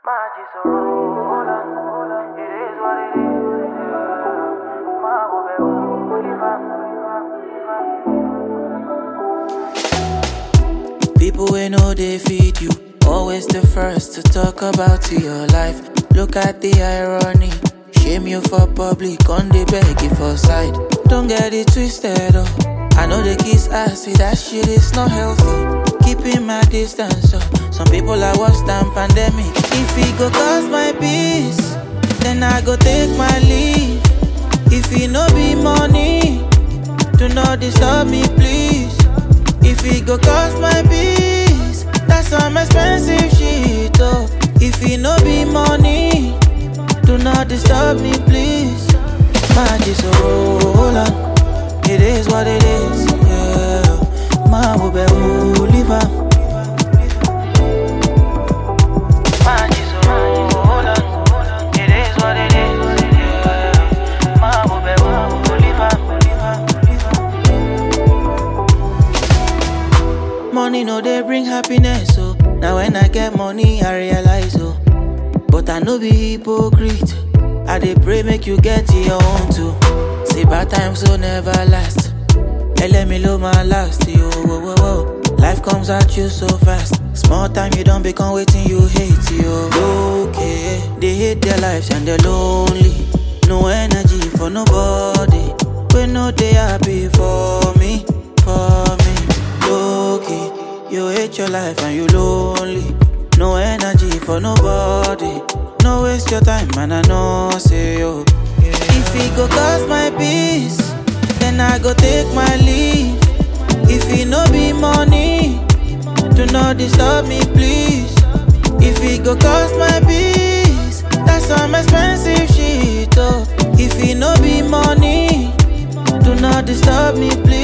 People wey know they feed you, always the first to talk about your life. Look at the irony, shame you for public, on the beg you for side. Don't get it twisted, oh. I know the kiss ass, see that shit is not healthy. Keeping my distance, oh. Some people are worse than pandemic. If it go cost my peace, then I go take my leave. If it no be money, do not disturb me, please. If it go cost my peace, that's some expensive shit, oh. If it no be money, do not disturb me, please. Man, just roll on. It is what it is, yeah. Man, we be live on. Man, just roll on. It is what it is, yeah. Man, we be live on. Money no they bring happiness, so now when I get money I realize, oh. But I no be hypocrite, I dey pray make you get your own too. See bad times will never last, and let me low my last, yo, whoa, whoa, whoa. Life comes at you so fast, small time you don't become waiting you hate, yo. Okay, they hate their lives and they're lonely, no energy for nobody, when no they happy for me, okay, you hate your life and you lonely, no energy for nobody, no waste your time, man, I know, say, yo. If it go cost my peace, then I go take my leave. If it no be money, do not disturb me, please. If it go cost my peace, that's some expensive shit, oh. If it no be money, do not disturb me, please.